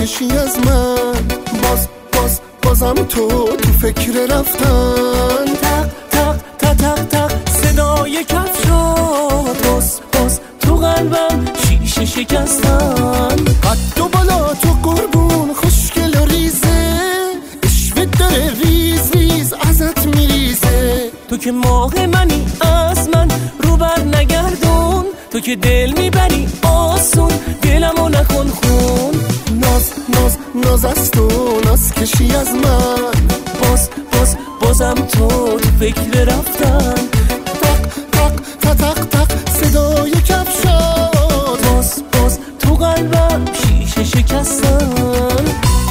کشی از من، بازم تو فکر رفتن. تق تق تق تق تق صدای کفشات، باز تو قلبم شیشه شکستن. قد و بالا تو قربون خوشگل و ریزه، عشقت داره ریز ریز ازت میریزه. تو که ماه منی از من رو بر نگردون، تو که دل میبری آسون دلمو نکن خون. ناز از تو ناز کشی از من، بازم تو فکر رفتن. تق تق تق تق تق صدای کفشات، باز تو قلبم شیشه شکستن.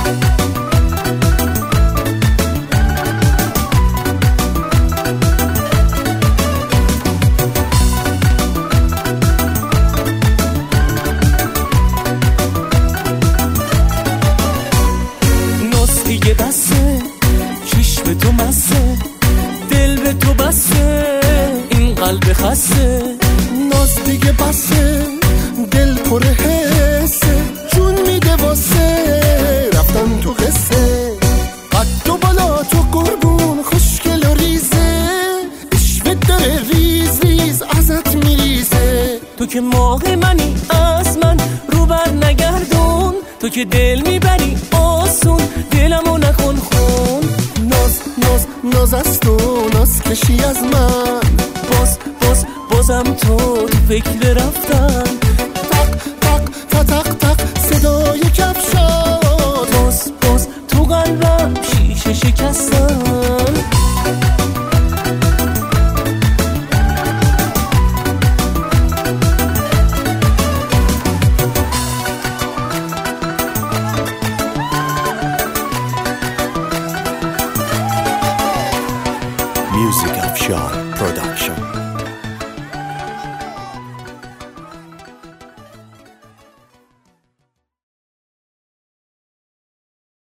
دیگه بسه، چشم تو مسه، دل به تو بسه، این قلب خسته. ناز دیگه بسه، دل پر حسه، جون میده واسه رفتن تو قصه. قد و بالا تو قربون خوشگل و ریزه، عشقت داره ریز ریز ازت میریزه. تو که ماه منی از من رو بر نگردون، تو که دل میبری آسون دلمو نکن خون. ناز از تو ناز کشی از من، بازم تو فکر رفتن. تق تق تق تق تق صدای کفشات، باز تو قلبم شیشه شکستن. Music Afshan Production.